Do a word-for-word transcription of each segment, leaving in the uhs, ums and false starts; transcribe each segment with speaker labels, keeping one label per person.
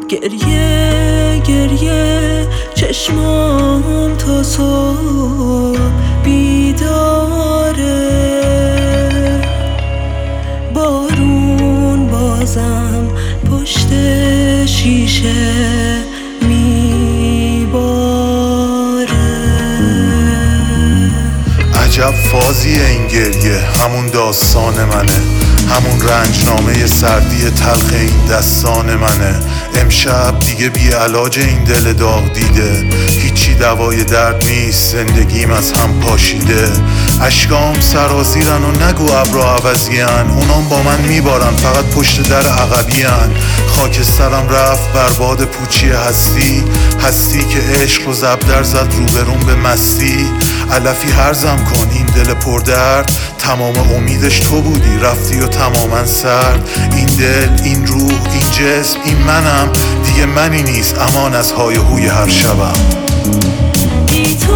Speaker 1: گریه گریه چشمام تا صبح بیداره. بارون بازم پشت شیشه میباره.
Speaker 2: عجب فازی این گریه، همون داستان منه، همون رنجنامه سردی تلخ این دستان منه. امشب دیگه بی علاج این دل داغ دیده، هیچی دوای درد نیست، زندگیم از هم پاشیده. اشکام سرازیرن و نگو ابرا عوضین، اونام با من میبارن فقط پشت در عقبین. خاکسترم رفت برباد پوچی هستی، هستی که عشق رو زبدر زد روبرون به مستی. علفی هرزم کن این دل پردرد، تمام امیدش تو بودی رفتی و تماما سرد. این دل، این روح، این جسم، این منم، دیگه منی نیست امان از های هوی هر شبم.
Speaker 1: بی تو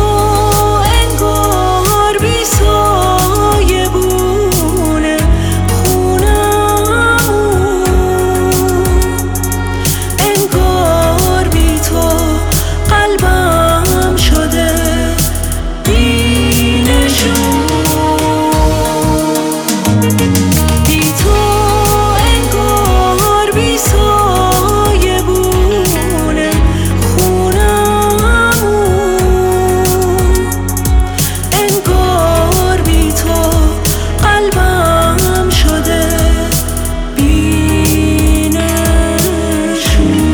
Speaker 1: انگار بی سایه بونه خونمون، انگار بی تو قلبم شده بی نشون. بی تو انگار بی سایه بونه خونمون، انگار بی تو قلبم شده بی نشون.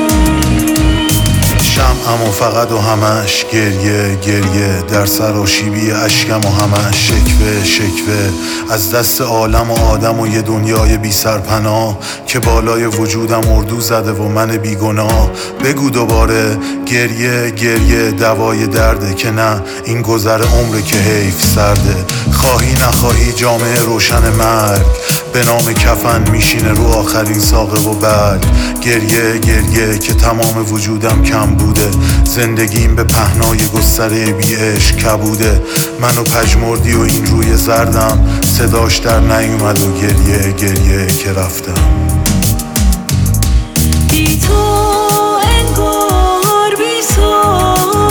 Speaker 2: شمعم و فقط و همش گریه گریه، در سراشیبی اشکم و همش شکوه شکوه. از دست عالم و آدم و یه دنیای بی سرپناه که بالای وجودم اردو زده و من بیگناه. بگو دوباره گریه گریه دوای درده، که نه این گذر عمره که حیف سرده. خواهی نخواهی جامعه روشن مرگ، به نام کفن میشینه رو آخرین ساقه و برگ. گریه گریه که تمام وجودم کم بوده، زندگیم به پهنای گستره بی عشق کبوده. منو پژمردی و این روی زردم صداش در نیومد و گریه گریه که رفتم.
Speaker 1: بی تو انگار بی سایه